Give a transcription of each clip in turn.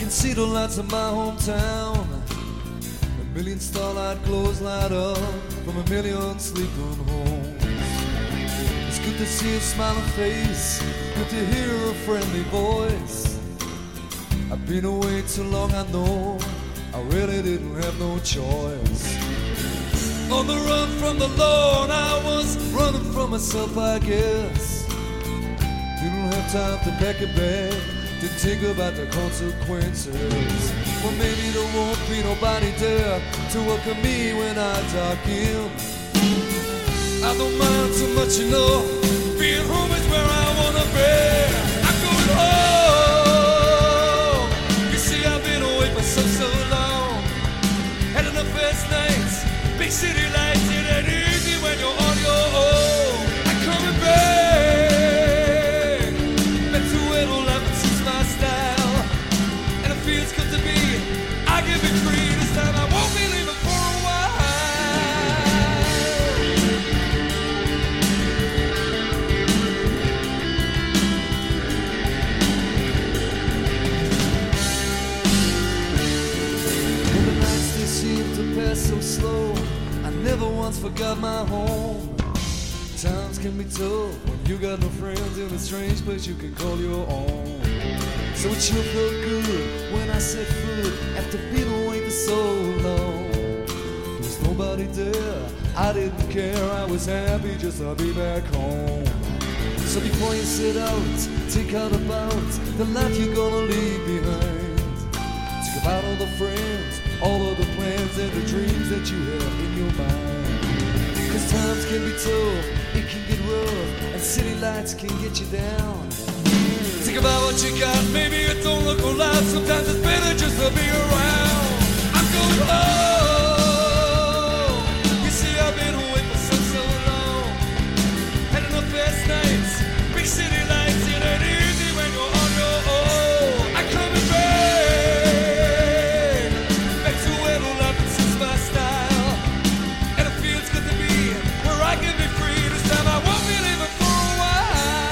can see the lights of my hometown. A million starlight glows light up from a million sleeping homes. It's good to see a smiling face, good to hear a friendly voice. I've been away too long, I know, I really didn't have no choice. On the run from the Lord, I was running from myself, I guess. Didn't have time to pack a bag, didn't think about the consequences. Well, maybe there won't be nobody there to welcome me when I dock in. I don't mind too much, you know, being home is where I wanna be. I'm going home. You see, I've been away for so long. Had enough first nights, big city lights, it ain't easy when you're on your own. I'm coming back, back to where all life suits my style, and it feels good to be. I give it free this time. I won't be leaving for a while. Well, the nights they seem to pass so slow. I never once forgot my home. Times can be tough when you got no friends in a strange place you can call your own. So it sure felt good when I set foot after being away for so long. There was nobody there, I didn't care, I was happy just to be back home. So before you set out, think out about the life you're gonna leave behind. Think about all the friends, all of the plans and the dreams that you have in your mind. Cause times can be tough, it can get rough, and city lights can get you down. Think about what you got, maybe it don't look alive. Sometimes it's better just to be around. I'm going home. You see, I've been away for so long. Had enough past nights, big city lights, it ain't easy when you're on your own. I'm coming back, back to where all life suits my style, and it feels good to be where I can be free. This time I won't be leaving for a while.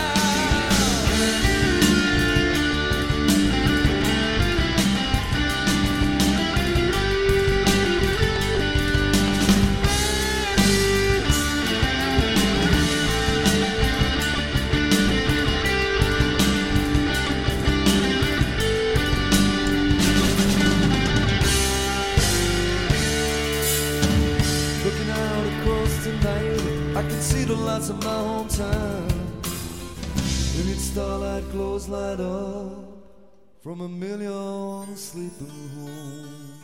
Looking out across tonight, I can see the lights of my hometown. And its starlight glows light up from a million sleeping homes.